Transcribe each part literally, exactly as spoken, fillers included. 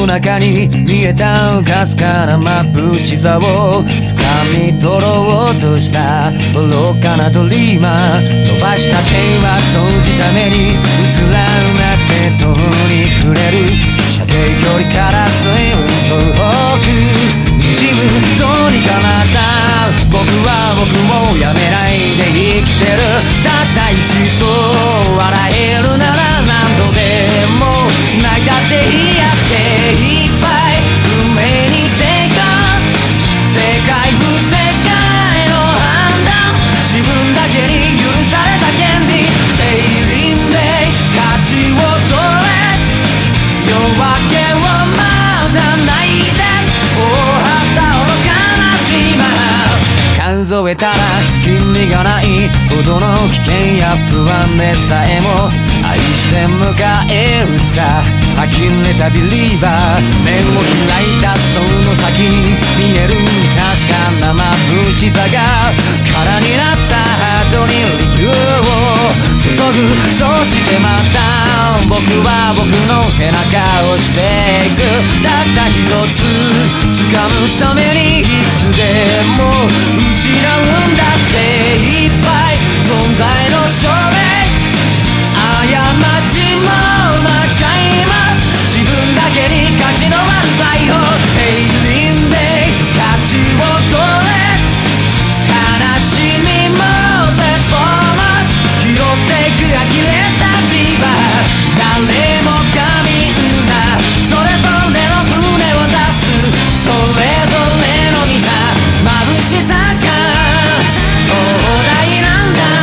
の中に見えたかすかな眩しさを掴み取ろうとした愚かなドリーマー。伸ばした手は閉じた目に映らなくて遠にくれる射程距離から随分遠く滲むどうにかなった僕は僕をやめないで生きてる。たった一度笑えるなら何度でも泣いたっていいや精一杯運命に転換正解不正解の判断自分だけに許された権利セイリンで勝ちを取れ夜明けをまた泣いて大旗愚かなジマ数えたらキリがないほどの危険や不安でさえも愛して迎え撃った呆れたビリーバー。目を開いたその先に見える確かな眩しさが空になったハートに理由を注ぐ。そしてまた僕は僕の背中を押していく。たった一つ掴むためにいつでも失うんだ精一杯存在の証明過ちも間違いも自分だけに勝ちの漫才をセイリンで勝ちを取れ悲しみも絶望も拾ってく呆れたディーバー。誰もがみんなそれぞれの船を出すそれぞれの見た眩しさが東大なんだ。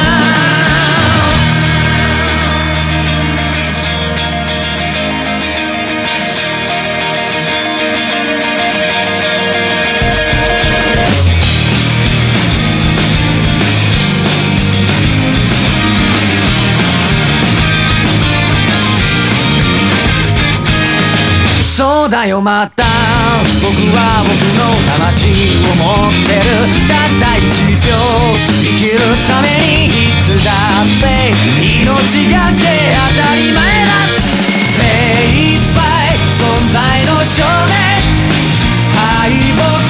そうだよまた僕は僕の魂を持ってる。たったいちびょう生きるためにいつだって命がけ当たり前だ。精一杯存在の証明敗北